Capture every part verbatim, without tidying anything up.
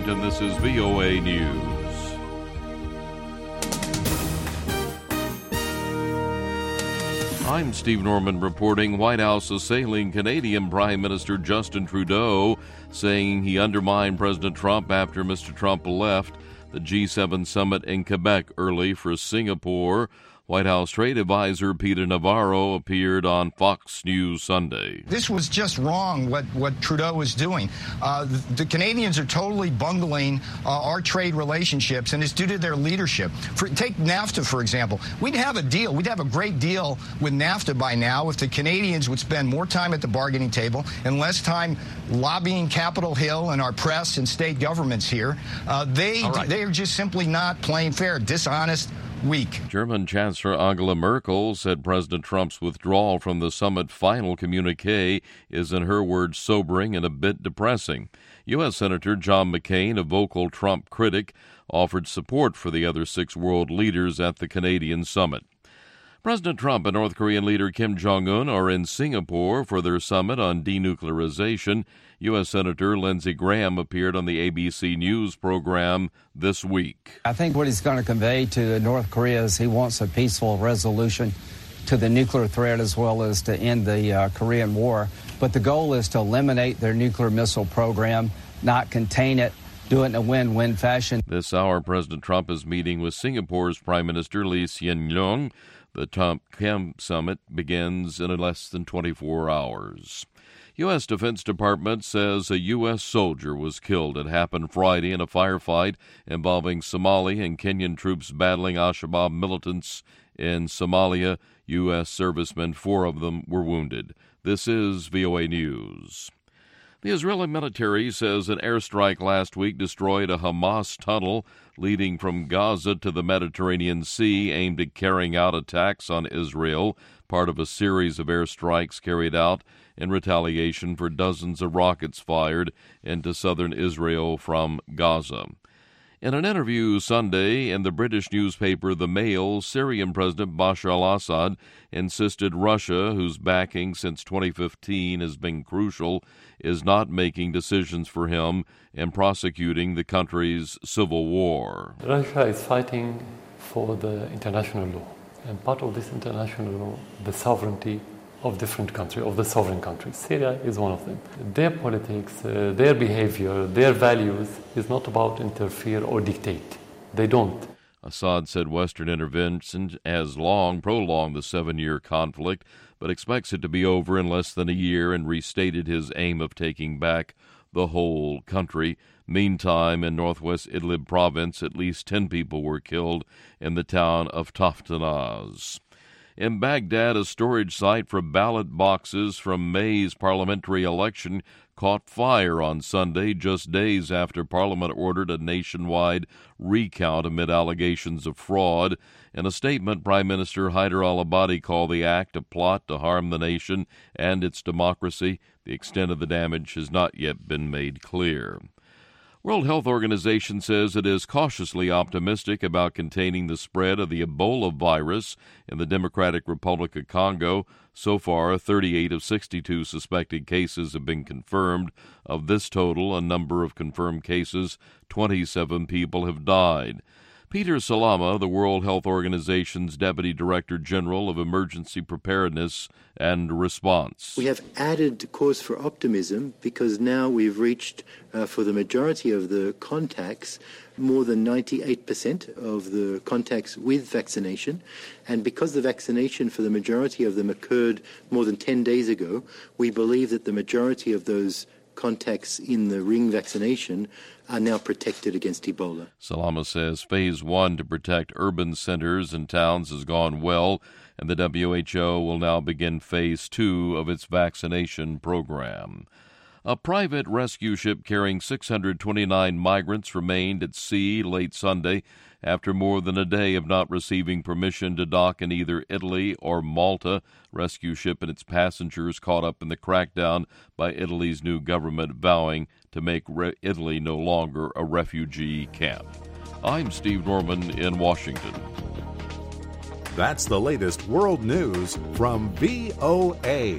Washington, this is V O A News. I'm Steve Norman reporting. White House assailing Canadian Prime Minister Justin Trudeau, saying he undermined President Trump after Mister Trump left the G seven summit in Quebec early for Singapore. White House trade advisor Peter Navarro appeared on Fox News Sunday. This was just wrong, what, what Trudeau was doing. Uh, the, the Canadians are totally bungling uh, our trade relationships, and it's due to their leadership. For, take NAFTA, for example. We'd have a deal. We'd have a great deal with NAFTA by now if the Canadians would spend more time at the bargaining table and less time lobbying Capitol Hill and our press and state governments here. Uh, they, right. they are just simply not playing fair, dishonest, weak. German Chancellor Angela Merkel said President Trump's withdrawal from the summit final communique is, in her words, sobering and a bit depressing. U S. Senator John McCain, a vocal Trump critic, offered support for the other six world leaders at the Canadian summit. President Trump and North Korean leader Kim Jong-un are in Singapore for their summit on denuclearization. U S. Senator Lindsey Graham appeared on the A B C News program this week. I think what he's going to convey to North Korea is he wants a peaceful resolution to the nuclear threat as well as to end the uh, Korean War. But the goal is to eliminate their nuclear missile program, not contain it, do it in a win-win fashion. This hour, President Trump is meeting with Singapore's Prime Minister Lee Hsien Loong. The Trump-Kim summit begins in less than twenty-four hours. U S. Defense Department says a U S soldier was killed. It happened Friday in a firefight involving Somali and Kenyan troops battling Al-Shabaab militants in Somalia. U S servicemen, four of them, were wounded. This is V O A News. The Israeli military says an airstrike last week destroyed a Hamas tunnel leading from Gaza to the Mediterranean Sea aimed at carrying out attacks on Israel, part of a series of airstrikes carried out in retaliation for dozens of rockets fired into southern Israel from Gaza. In an interview Sunday in the British newspaper The Mail, Syrian President Bashar al-Assad insisted Russia, whose backing since twenty fifteen has been crucial, is not making decisions for him in prosecuting the country's civil war. Russia is fighting for the international law, and part of this international law, the sovereignty of different countries, of the sovereign countries. Syria is one of them. Their politics, uh, their behavior, their values is not about interfere or dictate. They don't. Assad said Western intervention has long prolonged the seven-year conflict, but expects it to be over in less than a year, and restated his aim of taking back the whole country. Meantime, in northwest Idlib province, at least ten people were killed in the town of Taftanaz. In Baghdad, a storage site for ballot boxes from May's parliamentary election caught fire on Sunday, just days after Parliament ordered a nationwide recount amid allegations of fraud. In a statement, Prime Minister Haider al-Abadi called the act a plot to harm the nation and its democracy. The extent of the damage has not yet been made clear. World Health Organization says it is cautiously optimistic about containing the spread of the Ebola virus in the Democratic Republic of Congo. So far, thirty-eight of sixty-two suspected cases have been confirmed. Of this total, a number of confirmed cases, twenty-seven people have died. Peter Salama, the World Health Organization's Deputy Director General of Emergency Preparedness and Response. We have added cause for optimism because now we've reached, uh, for the majority of the contacts, more than ninety-eight percent of the contacts with vaccination. And because the vaccination for the majority of them occurred more than ten days ago, we believe that the majority of those contacts in the ring vaccination are now protected against Ebola. Salama says phase one to protect urban centers and towns has gone well, and the W H O will now begin phase two of its vaccination program. A private rescue ship carrying six hundred twenty-nine migrants remained at sea late Sunday after more than a day of not receiving permission to dock in either Italy or Malta. Rescue ship and its passengers caught up in the crackdown by Italy's new government vowing to make re- Italy no longer a refugee camp. I'm Steve Norman in Washington. That's the latest world news from V O A.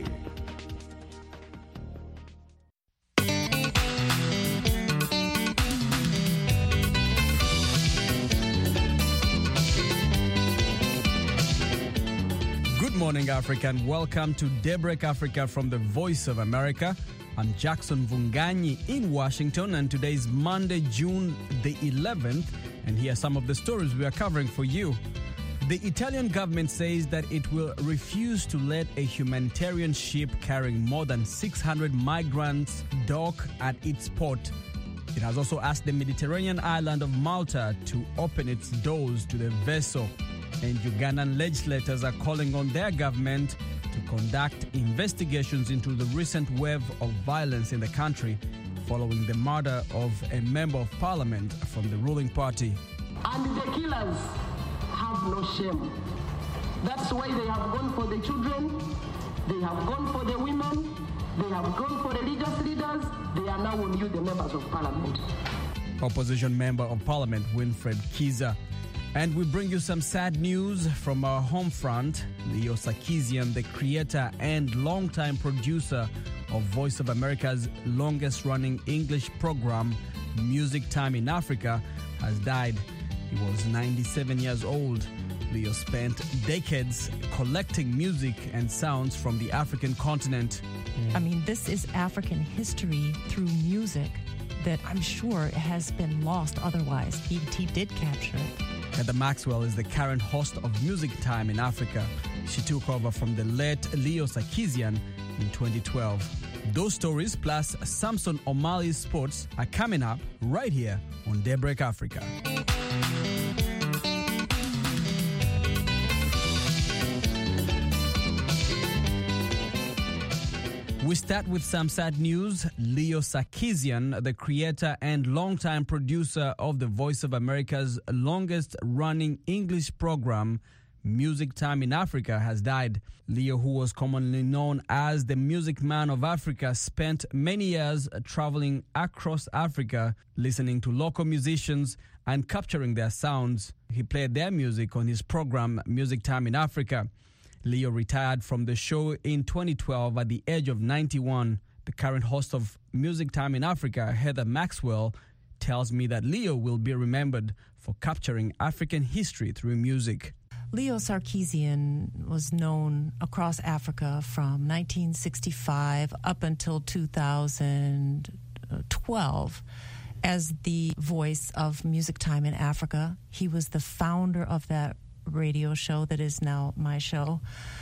morning, Africa, and welcome to Daybreak Africa from the Voice of America. I'm Jackson Vunganyi in Washington, and today is Monday, June the eleventh, and here are some of the stories we are covering for you. The Italian government says that it will refuse to let a humanitarian ship carrying more than six hundred migrants dock at its port. It has also asked the Mediterranean island of Malta to open its doors to the vessel. And Ugandan legislators are calling on their government to conduct investigations into the recent wave of violence in the country following the murder of a member of parliament from the ruling party. And the killers have no shame. That's why they have gone for the children, they have gone for the women, they have gone for religious leaders, they are now on you, the members of parliament. Opposition Member of Parliament Winfred Kiza. And we bring you some sad news from our home front. Leo Sarkisian, the creator and longtime producer of Voice of America's longest-running English program, Music Time in Africa, has died. He was ninety-seven years old. Leo spent decades collecting music and sounds from the African continent. I mean, this is African history through music that I'm sure has been lost otherwise. He, he did capture it. Heather Maxwell is the current host of Music Time in Africa. She took over from the late Leo Sarkisian in twenty twelve. Those stories plus Samson O'Malley's sports are coming up right here on Daybreak Africa. We start with some sad news. Leo Sarkisian, the creator and longtime producer of the Voice of America's longest-running English program, Music Time in Africa, has died. Leo, who was commonly known as the Music Man of Africa, spent many years traveling across Africa, listening to local musicians and capturing their sounds. He played their music on his program, Music Time in Africa. Leo retired from the show in twenty twelve at the age of ninety-one. The current host of Music Time in Africa, Heather Maxwell, tells me that Leo will be remembered for capturing African history through music. Leo Sarkisian was known across Africa from nineteen sixty-five up until two thousand twelve as the voice of Music Time in Africa. He was the founder of that radio show that is now my show.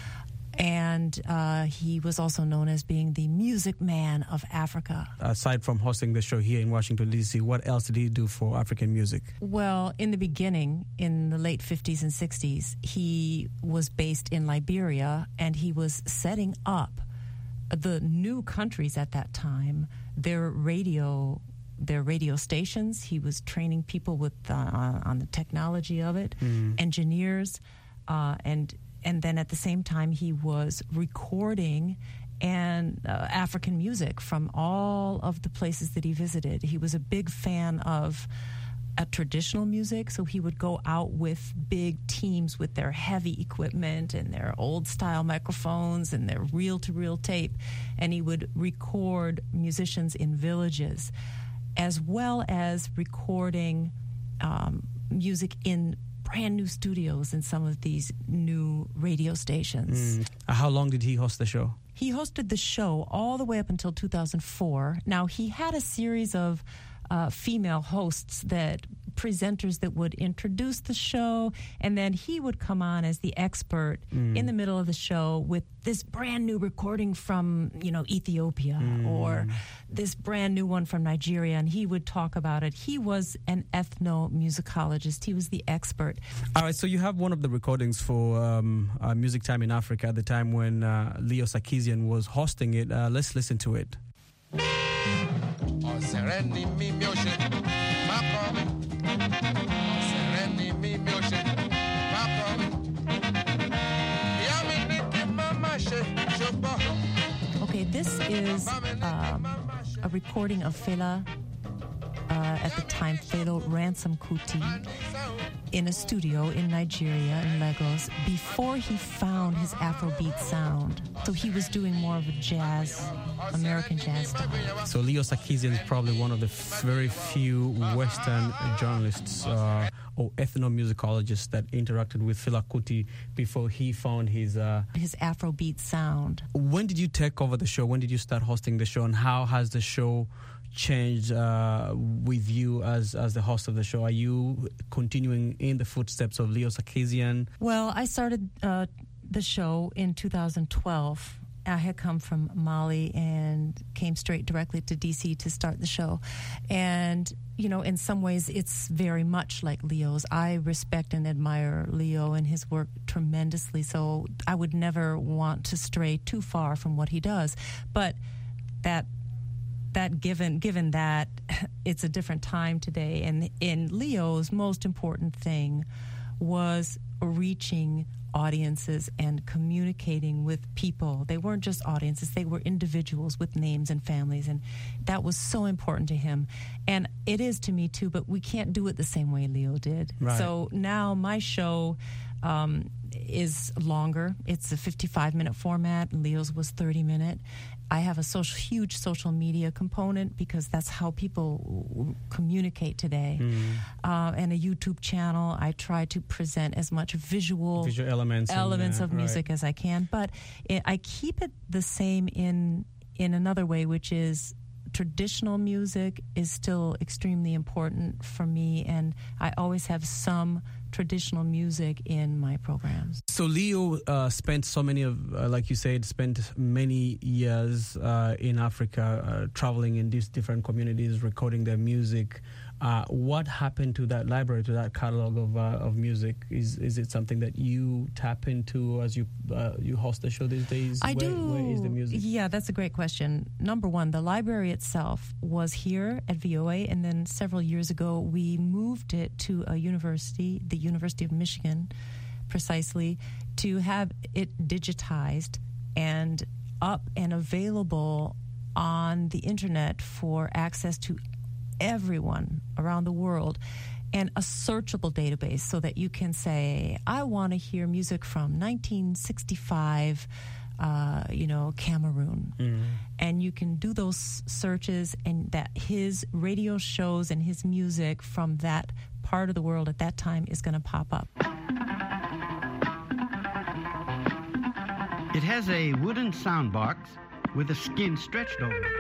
And uh, he was also known as being the Music Man of Africa. Aside from hosting the show here in Washington, D C, what else did he do for African music? Well, in the beginning, in the late fifties and sixties, he was based in Liberia, and he was setting up the new countries at that time, their radio their radio stations. He was training people with uh, on the technology of it, mm. engineers, uh, and and then at the same time he was recording and uh, African music from all of the places that he visited. He was a big fan of uh, traditional music, so he would go out with big teams with their heavy equipment and their old style microphones and their reel-to-reel tape, and he would record musicians in villages, as well as recording um, music in brand new studios in some of these new radio stations. Mm. How long did he host the show? He hosted the show all the way up until two thousand four. Now, he had a series of uh, female hosts, that presenters that would introduce the show, and then he would come on as the expert mm. in the middle of the show with this brand new recording from, you know, Ethiopia mm. or this brand new one from Nigeria, and he would talk about it. He was an ethnomusicologist. He was the expert. All right, so you have one of the recordings for um, uh, Music Time in Africa at the time when uh, Leo Sarkisian was hosting it. Uh, let's listen to it. Okay, this is um, a recording of Fela uh, at the time, Pharaoh Ransom Kuti, in a studio in Nigeria, in Lagos, before he found his Afrobeat sound. So he was doing more of a jazz, American jazz style. So Leo Sarkisian is probably one of the very few Western journalists uh, or ethnomusicologists that interacted with Fela Kuti before he found his... Uh, his Afrobeat sound. When did you take over the show? When did you start hosting the show? And how has the show changed uh, with you as, as the host of the show? Are you continuing in the footsteps of Leo Sarkisian? Well, I started uh, the show in two thousand twelve. I had come from Mali and came straight directly to D C to start the show. And, you know, in some ways it's very much like Leo's. I respect and admire Leo and his work tremendously, so I would never want to stray too far from what he does. But that that given given that it's a different time today, and in Leo's most important thing was reaching audiences and communicating with people. They weren't just audiences, they were individuals with names and families, and that was so important to him. And it is to me too, but we can't do it the same way Leo did. Right. So now my show um, is longer. It's a fifty-five minute format. Leo's was thirty minute. I have a social, huge social media component because that's how people communicate today. Mm. Uh, and a YouTube channel. I try to present as much visual, visual elements, elements in, uh, of music right. as I can. But it, I keep it the same in in another way, which is traditional music is still extremely important for me, and I always have some traditional music in my programs. So Leo uh, spent so many of, uh, like you said, spent many years uh, in Africa, uh, traveling in these different communities, recording their music. Uh, what happened to that library, to that catalog of uh, of music? Is is it something that you tap into as you uh, you host the show these days? I where, do. Where is the music? Yeah, that's a great question. Number one, the library itself was here at V O A, and then several years ago we moved it to a university, the University of Michigan, precisely, to have it digitized and up and available on the internet for access to everyone around the world, and a searchable database so that you can say, I want to hear music from nineteen sixty-five, uh, you know, Cameroon. Mm. And you can do those searches, and that his radio shows and his music from that part of the world at that time is going to pop up. It has a wooden sound box with a skin stretched over it.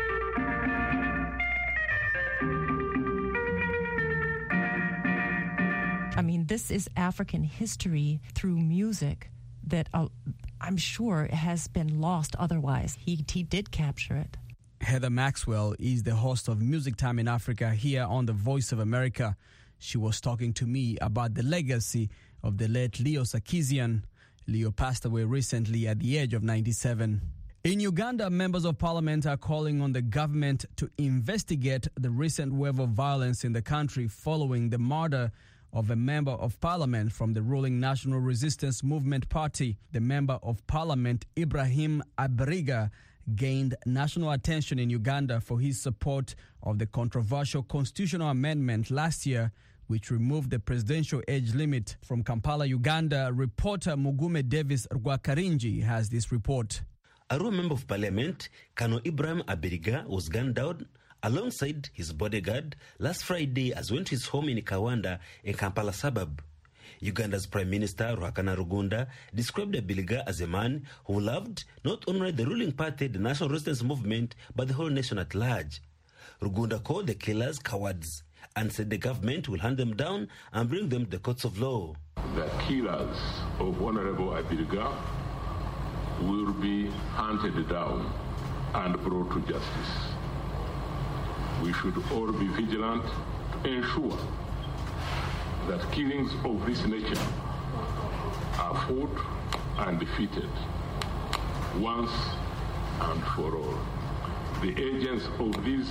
I mean, this is African history through music that uh, I'm sure has been lost otherwise. He, he did capture it. Heather Maxwell is the host of Music Time in Africa here on The Voice of America. She was talking to me about the legacy of the late Leo Sarkisian. Leo passed away recently at the age of ninety-seven. In Uganda, members of parliament are calling on the government to investigate the recent wave of violence in the country following the murder of a member of parliament from the ruling National Resistance Movement Party. The member of parliament, Ibrahim Abiriga, gained national attention in Uganda for his support of the controversial constitutional amendment last year, which removed the presidential age limit. From Kampala, Uganda, reporter Mugume Davis Rwakarinji has this report. A Arua Member of Parliament, Colonel Ibrahim Abiriga, was gunned down alongside his bodyguard last Friday as went to his home in Kawanda, a Kampala suburb. Uganda's Prime Minister Ruhakana Rugunda described Abiriga as a man who loved not only the ruling party, the National Resistance Movement, but the whole nation at large. Rugunda called the killers cowards and said the government will hunt them down and bring them to the courts of law. The killers of Honorable Abiriga will be hunted down and brought to justice. We should all be vigilant to ensure that killings of this nature are fought and defeated once and for all. The agents of these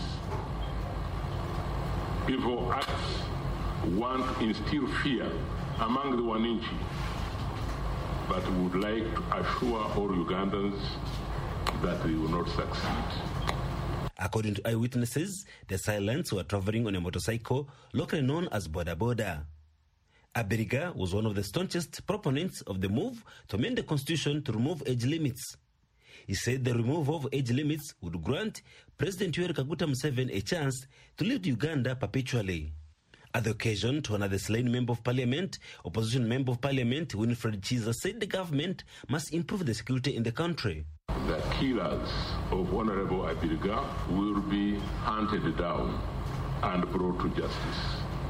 evil acts want to instill fear among the Wananchi, but would like to assure all Ugandans that they will not succeed. According to eyewitnesses, the assailants were traveling on a motorcycle locally known as Boda Boda. Abiriga was one of the staunchest proponents of the move to amend the constitution to remove age limits. He said the removal of age limits would grant President Yoweri Kaguta Museveni a chance to lead Uganda perpetually. At the occasion, to another slain member of parliament, opposition member of parliament Winfred Chiza said the government must improve the security in the country. The killers of Honorable Abiriga will be hunted down and brought to justice.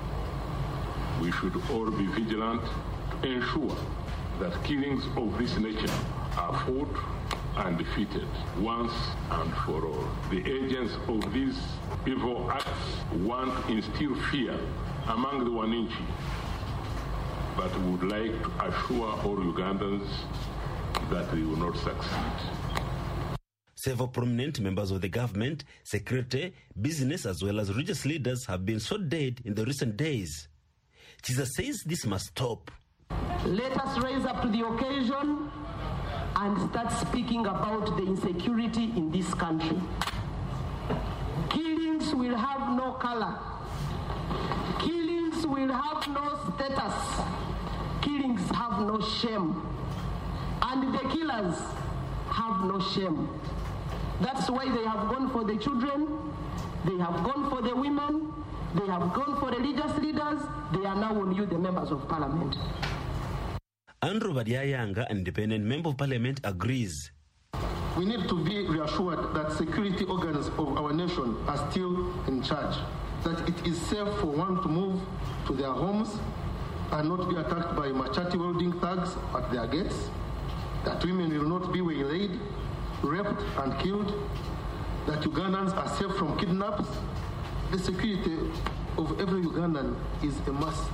We should all be vigilant to ensure that killings of this nature are fought and defeated once and for all. The agents of these evil acts want to instill fear among the Wananchi, but would like to assure all Ugandans that they will not succeed. Several prominent members of the government, security, business as well as religious leaders have been shot dead in the recent days. Chiza says this must stop. Let us raise up to the occasion and start speaking about the insecurity in this country. Killings will have no color. Killings will have no status. Killings have no shame. And the killers have no shame. That's why they have gone for the children, they have gone for the women, they have gone for religious leaders, they are now on you, the members of parliament. Andrew Badiayanga, an independent member of parliament, agrees. We need to be reassured that security organs of our nation are still in charge, that it is safe for one to move to their homes and not be attacked by machete-wielding thugs at their gates, that women will not be waylaid, raped and killed, that Ugandans are safe from kidnaps. The security of every Ugandan is a must.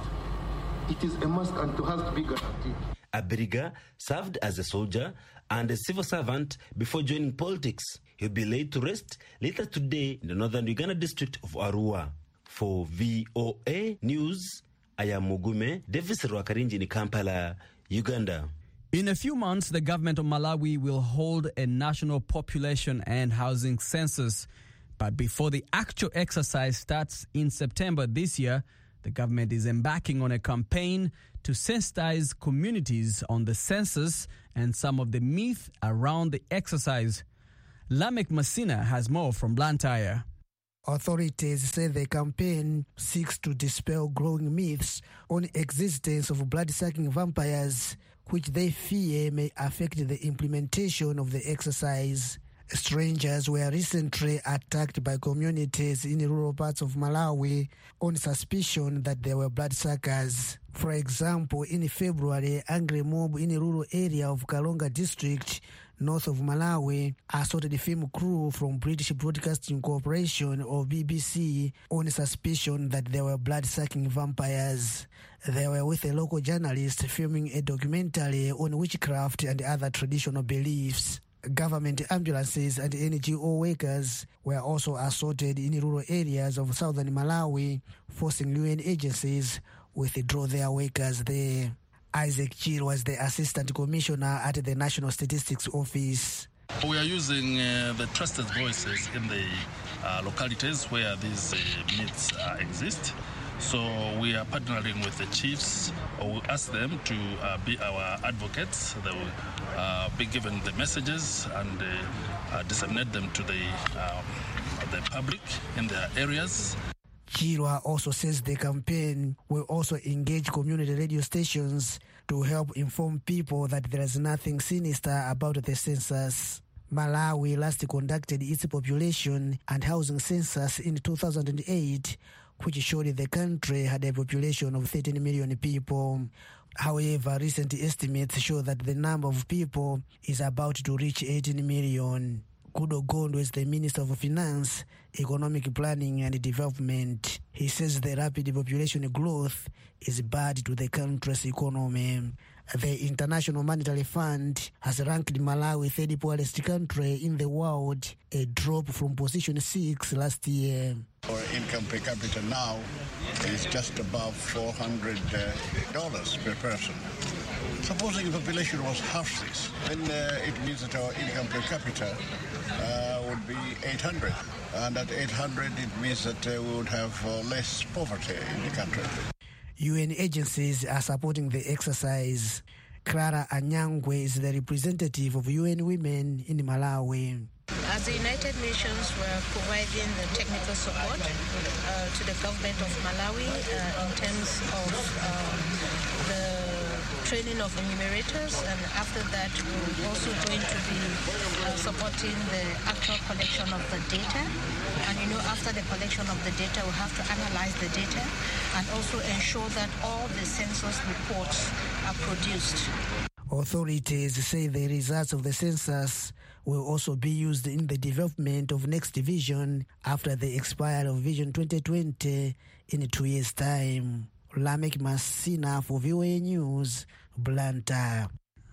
It is a must and it has to be guaranteed. Abiriga served as a soldier and a civil servant before joining politics. He'll be laid to rest later today in the northern Uganda district of Arua. For V O A News, I am Mugume Davis Rwakarinji in Kampala, Uganda. In a few months, the government of Malawi will hold a national population and housing census. But before the actual exercise starts in September this year, the government is embarking on a campaign to sensitize communities on the census and some of the myth around the exercise. Lamek Masina has more from Blantyre. Authorities say the campaign seeks to dispel growing myths on the existence of blood-sucking vampires, which they fear may affect the implementation of the exercise. Strangers were recently attacked by communities in rural parts of Malawi on suspicion that they were bloodsuckers. For example, in February, angry mob in a rural area of Kalonga district, north of Malawi, assaulted a film crew from British Broadcasting Corporation or B B C on suspicion that they were blood-sucking vampires. They were with a local journalist filming a documentary on witchcraft and other traditional beliefs. Government ambulances and N G O workers were also assaulted in rural areas of southern Malawi, forcing U N agencies withdraw their workers there. Isaac Chil was the Assistant Commissioner at the National Statistics Office. We are using uh, the trusted voices in the uh, localities where these uh, myths uh, exist. So we are partnering with the chiefs. We ask them to uh, be our advocates. They will uh, be given the messages and uh, uh, disseminate them to the, uh, the public in their areas. Chirwa also says the campaign will also engage community radio stations to help inform people that there is nothing sinister about the census. Malawi last conducted its population and housing census in two thousand eight, which showed the country had a population of thirteen million people. However, recent estimates show that the number of people is about to reach eighteen million. Kudo Gondo is the Minister of Finance, Economic Planning and Development. He says the rapid population growth is bad to the country's economy. The International Monetary Fund has ranked Malawi third poorest country in the world, a drop from position six last year. Our income per capita now is just above four hundred dollars per person. Supposing the population was half this, then uh, it means that our income per capita uh, would be eight hundred. And at eight hundred, it means that uh, we would have uh, less poverty in the country. U N agencies are supporting the exercise. Clara Anyangwe is the representative of U N Women in Malawi. As the United Nations, were providing the technical support uh, to the government of Malawi uh, in terms of um, the training of enumerators, and after that we're also going to be uh, supporting the actual collection of the data. And you know, after the collection of the data, we have to analyze the data and also ensure that all the census reports are produced. Authorities say the results of the census will also be used in the development of next vision after the expiry of Vision twenty twenty in two years' time. Lamek Masina for V O A News, Blantyre.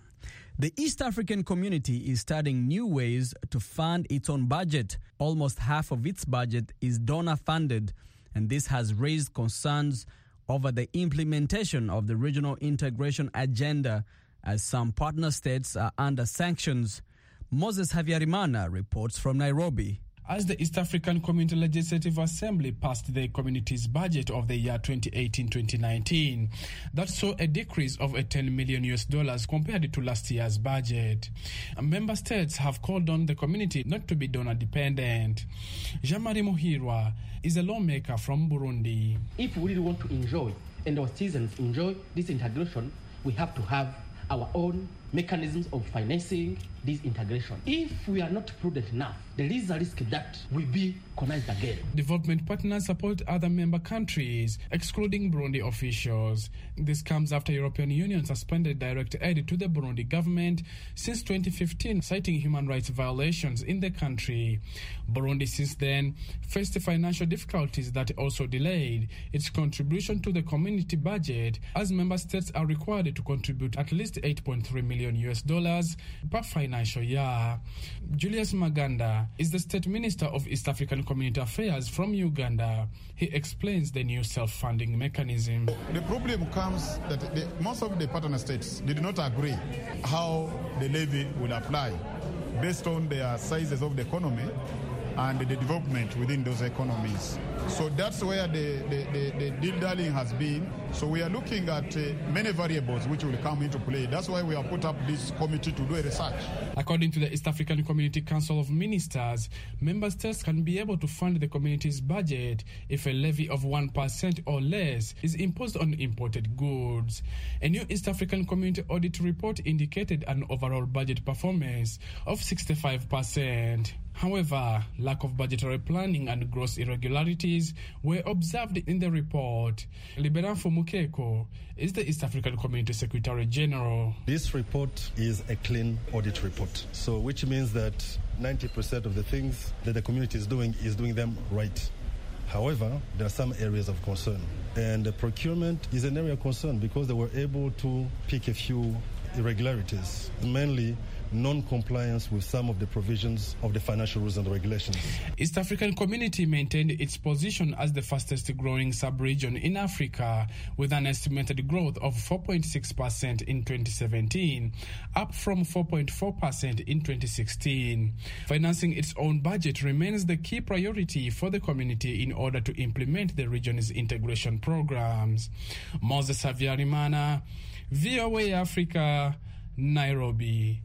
The East African community is studying new ways to fund its own budget. Almost half of its budget is donor-funded, and this has raised concerns over the implementation of the regional integration agenda, as some partner states are under sanctions. Moses Havyarimana reports from Nairobi. As the East African Community Legislative Assembly passed the community's budget of the year twenty eighteen twenty nineteen, that saw a decrease of a ten million U S dollars compared to last year's budget. Member states have called on the community not to be donor dependent. Jean-Marie Muhirwa is a lawmaker from Burundi. If we really want to enjoy and our citizens enjoy this integration, we have to have our own mechanisms of financing this integration. If we are not prudent enough, there is a risk that we be connived again. Development partners support other member countries, excluding Burundi officials. This comes after European Union suspended direct aid to the Burundi government since twenty fifteen, citing human rights violations in the country. Burundi since then faced financial difficulties that also delayed its contribution to the community budget, as member states are required to contribute at least eight point three million U S dollars per financial year. Julius Maganda is the State Minister of East African Community Affairs from Uganda. He explains the new self-funding mechanism. The problem comes that the, most of the partner states did not agree how the levy will apply based on their sizes of the economy and the development within those economies. So that's where the, the, the, the deal-darling has been. So we are looking at uh, many variables which will come into play. That's why we have put up this committee to do a research. According to the East African Community Council of Ministers, member states can be able to fund the community's budget if a levy of one percent or less is imposed on imported goods. A new East African Community Audit report indicated an overall budget performance of sixty-five percent. However, lack of budgetary planning and gross irregularities were observed in the report. Liberanfo Mukeko is the East African Community Secretary General. This report is a clean audit report, so which means that ninety percent of the things that the community is doing is doing them right. However, there are some areas of concern, and the procurement is an area of concern because they were able to pick a few irregularities, mainly non-compliance with some of the provisions of the financial rules and regulations. East African Community maintained its position as the fastest growing sub-region in Africa, with an estimated growth of four point six percent in twenty seventeen, up from four point four percent in twenty sixteen. Financing its own budget remains the key priority for the community in order to implement the region's integration programs. Moses Havyarimana, V O A Africa, Nairobi.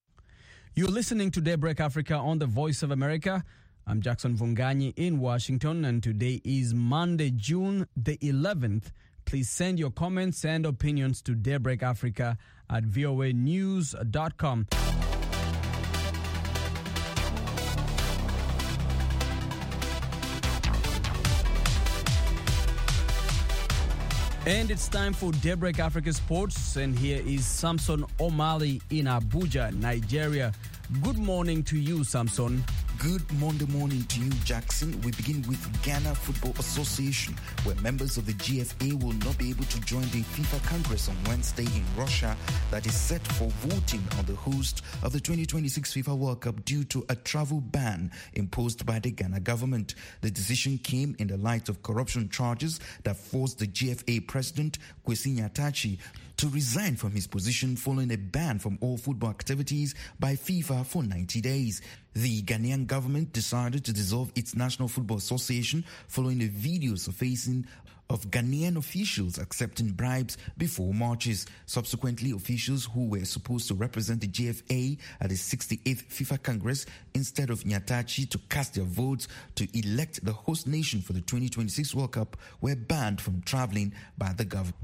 You're listening to Daybreak Africa on the Voice of America. I'm Jackson Vunganyi in Washington, and today is Monday, June the eleventh. Please send your comments and opinions to Daybreak Africa at V O A news dot com. And it's time for Daybreak Africa Sports, and here is Samson Omali in Abuja, Nigeria. Good morning to you, Samson. Good Monday morning to you, Jackson. We begin with Ghana Football Association, where members of the G F A will not be able to join the FIFA Congress on Wednesday in Russia that is set for voting on the host of the twenty twenty-six FIFA World Cup due to a travel ban imposed by the Ghana government. The decision came in the light of corruption charges that forced the G F A president, Kwesi Nyatachi, to resign from his position following a ban from all football activities by FIFA for ninety days. The Ghanaian government decided to dissolve its National Football Association following the video surfacing of Ghanaian officials accepting bribes before matches. Subsequently, officials who were supposed to represent the G F A at the sixty-eighth FIFA Congress, instead of Nyatachi to cast their votes to elect the host nation for the twenty twenty-six World Cup, were banned from traveling by the government.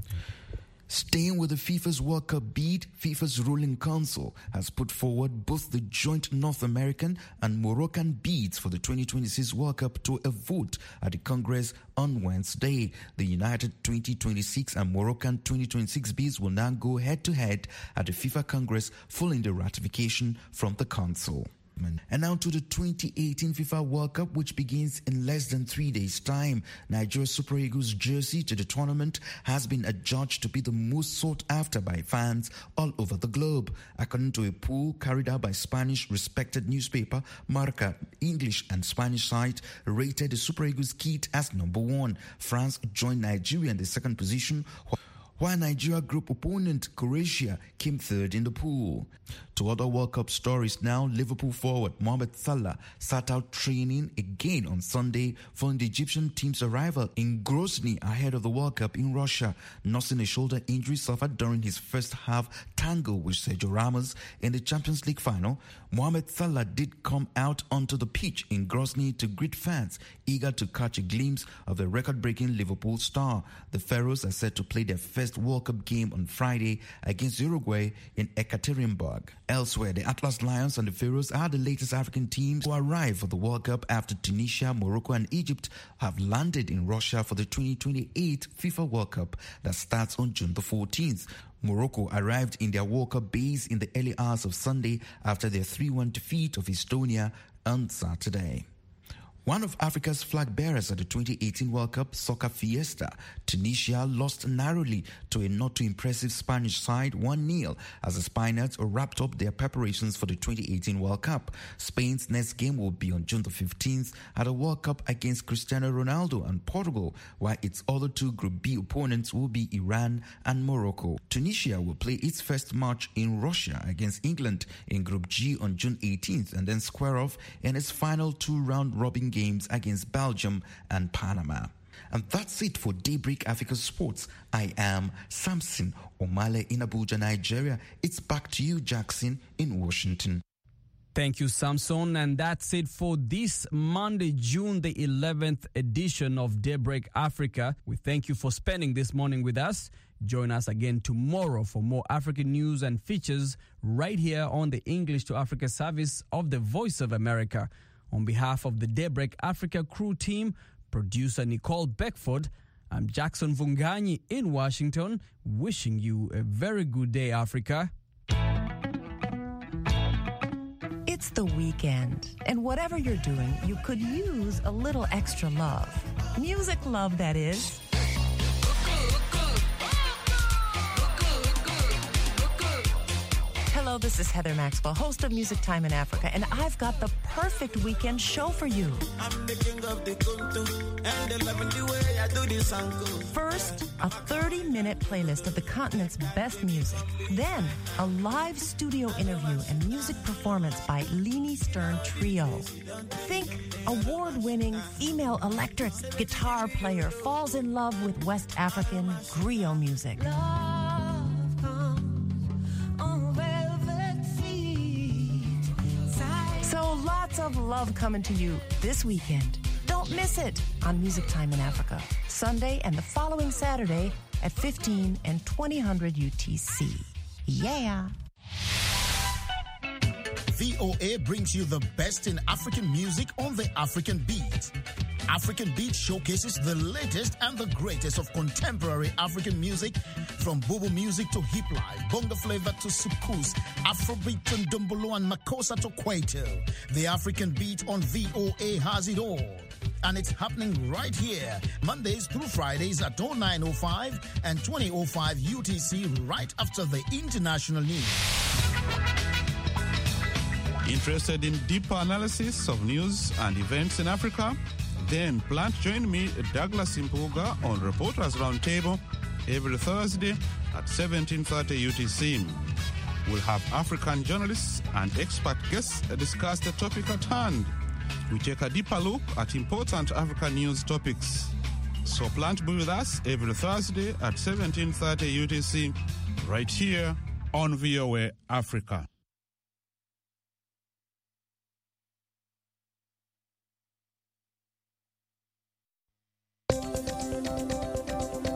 Staying with the FIFA's World Cup bid, FIFA's ruling council has put forward both the joint North American and Moroccan bids for the twenty twenty-six World Cup to a vote at the Congress on Wednesday. The United twenty twenty-six and Moroccan twenty twenty-six bids will now go head-to-head at the FIFA Congress following the ratification from the council. And now to the twenty eighteen FIFA World Cup, which begins in less than three days' time. Nigeria Super Eagles jersey to the tournament has been adjudged to be the most sought after by fans all over the globe. According to a poll carried out by Spanish respected newspaper Marca, English and Spanish site rated the Super Eagles kit as number one. France joined Nigeria in the second position, while Nigeria group opponent Croatia came third in the pool. To other World Cup stories now, Liverpool forward Mohamed Salah sat out training again on Sunday following the Egyptian team's arrival in Grozny ahead of the World Cup in Russia, nursing a shoulder injury suffered during his first half tangle with Sergio Ramos in the Champions League final. Mohamed Salah did come out onto the pitch in Grozny to greet fans eager to catch a glimpse of the record-breaking Liverpool star. The Pharaohs are set to play their first World Cup game on Friday against Uruguay in Ekaterinburg. Elsewhere, the Atlas Lions and the Pharaohs are the latest African teams who arrive for the World Cup after Tunisia, Morocco and Egypt have landed in Russia for the twenty twenty-eight FIFA World Cup that starts on June the fourteenth. Morocco arrived in their World Cup base in the early hours of Sunday after their three one defeat of Estonia on Saturday. One of Africa's flag bearers at the twenty eighteen World Cup Soccer Fiesta, Tunisia lost narrowly to a not too impressive Spanish side one nil as the Spaniards wrapped up their preparations for the twenty eighteen World Cup. Spain's next game will be on June the fifteenth at the World Cup against Cristiano Ronaldo and Portugal, while its other two Group B opponents will be Iran and Morocco. Tunisia will play its first match in Russia against England in Group G on June eighteenth and then square off in its final two round-robin games against Belgium and Panama. And that's it for Daybreak Africa Sports. I am Samson Omale in Abuja, Nigeria. It's back to you, Jackson, in Washington. Thank you, Samson. And that's it for this Monday, June the eleventh edition of Daybreak Africa. We thank you for spending this morning with us. Join us again tomorrow for more African news and features right here on the English to Africa service of the Voice of America. On behalf of the Daybreak Africa crew team, producer Nicole Beckford, I'm Jackson Vunganyi in Washington, wishing you a very good day, Africa. It's the weekend, and whatever you're doing, you could use a little extra love. Music love, that is. Hello, this is Heather Maxwell, host of Music Time in Africa, and I've got the perfect weekend show for you. I'm the king of the Kuntu, and they love the way I do this song. First, a thirty-minute playlist of the continent's best music. Then, a live studio interview and music performance by Lini Stern Trio. Think award-winning female electric guitar player falls in love with West African griot music. So lots of love coming to you this weekend. Don't miss it on Music Time in Africa, Sunday and the following Saturday at fifteen and twenty hundred U T C. Yeah. V O A brings you the best in African music on the African Beat. African Beat showcases the latest and the greatest of contemporary African music, from Bobo music to hip life, bongo flavor to soukous, Afrobeat and Dumbolo and Makossa to Kwaito. The African Beat on V O A has it all. And it's happening right here, Mondays through Fridays at oh nine oh five and twenty oh five U T C, right after the international news. Interested in deeper analysis of news and events in Africa? Then plan to join me, Douglas Impuga, on Reporters Roundtable every Thursday at seventeen thirty U T C. We'll have African journalists and expert guests discuss the topic at hand. We take a deeper look at important African news topics. So plan to be with us every Thursday at seventeen thirty U T C, right here on V O A Africa.